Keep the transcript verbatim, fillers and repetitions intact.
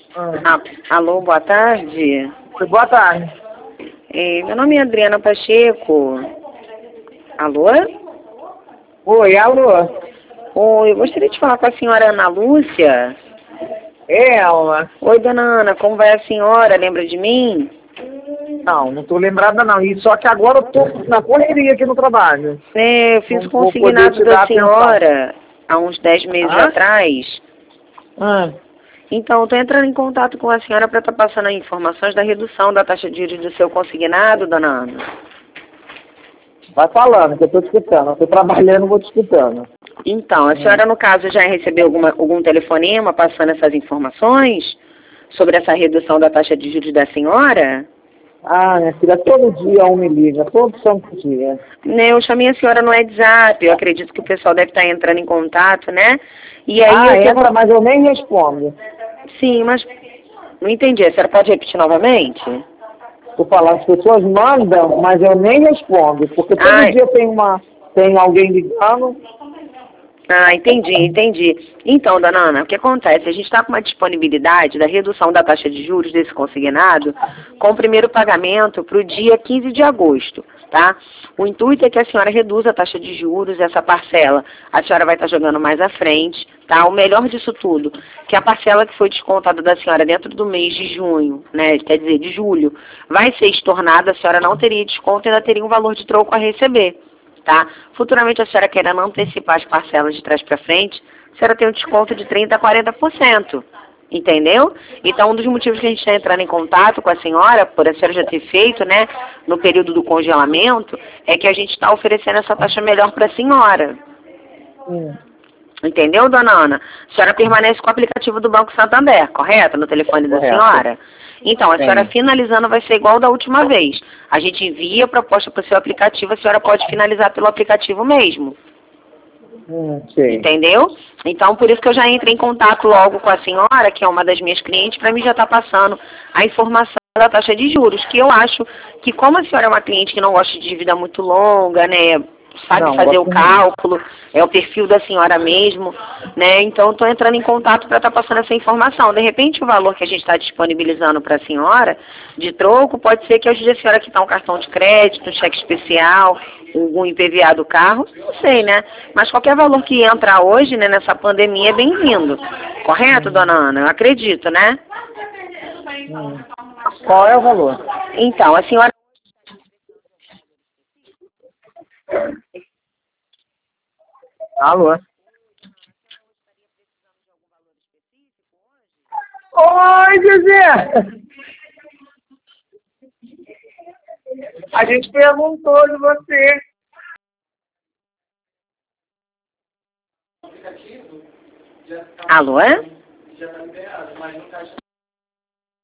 Ah, Ah, alô, boa tarde. boa tarde. É, meu nome é Adriana Pacheco. Alô? Oi, alô? Oi, eu gostaria de falar com a senhora Ana Lúcia. É, Alma? Oi, dona Ana, como vai a senhora? Lembra de mim? Não, não tô lembrada não. E só que agora eu tô na correria aqui no trabalho. É, eu fiz Não o vou poder consignado te da dar atenção. senhora há uns dez meses Hã? atrás. Ah, Então, estou entrando em contato com a senhora para estar passando as informações da redução da taxa de juros do seu consignado, dona Ana. vai falando, que eu tô te escutando. Eu tô trabalhando, vou te escutando. Então, a senhora, no caso, já recebeu alguma, algum telefonema passando essas informações sobre essa redução da taxa de juros da senhora? Ah, minha filha, todo dia um me liga, todo santo dia. Né, eu chamei a senhora no WhatsApp, eu acredito que o pessoal deve estar entrando em contato, né? E aí Ah, o que entra, acon- mas eu nem respondo. Sim, mas não entendi. A senhora pode repetir novamente? Vou falar, as pessoas mandam, mas eu nem respondo, porque todo Ah, dia tem uma, tem alguém ligando. ah, entendi, entendi. Então, dona Ana, o que acontece? A gente está com uma disponibilidade da redução da taxa de juros desse consignado com o primeiro pagamento para o dia quinze de agosto, tá? O intuito é que a senhora reduza a taxa de juros, essa parcela a senhora vai estar jogando mais à frente, tá? O melhor disso tudo, que a parcela que foi descontada da senhora dentro do mês de junho, né, quer dizer, de julho, vai ser estornada, a senhora não teria desconto e ainda teria um valor de troco a receber. Tá? Futuramente a senhora querendo antecipar as parcelas de trás para frente, a senhora tem um desconto de trinta a quarenta por cento. Entendeu? Então, um dos motivos que a gente está entrando em contato com a senhora, por a senhora já ter feito, né, no período do congelamento, é que a gente está oferecendo essa taxa melhor para a senhora. Hum. Entendeu, dona Ana? A senhora permanece com o aplicativo do Banco Santander, correto? No telefone da Correto. senhora? Então, a senhora Tem. finalizando vai ser igual da última vez. A gente envia a proposta para o seu aplicativo, a senhora pode finalizar pelo aplicativo mesmo. Hum, sei. Entendeu? Então, por isso que eu já entrei em contato logo com a senhora, que é uma das minhas clientes, para mim já estar passando a informação da taxa de juros, que eu acho que como a senhora é uma cliente que não gosta de dívida muito longa, né, sabe Não, fazer o gosto não. cálculo, é o perfil da senhora mesmo, né, então estou entrando em contato para estar passando essa informação. De repente, o valor que a gente está disponibilizando para a senhora, de troco, pode ser que ajude a senhora a quitar um cartão de crédito, um cheque especial, um I P V A do carro, não sei, né? Mas qualquer valor que entra hoje, né, nessa pandemia é bem-vindo. Correto, Hum, dona Ana? Eu acredito, né? hum. Qual é o valor? Então, a senhora... Alô? Oi, José! A gente perguntou de você. Alô, é?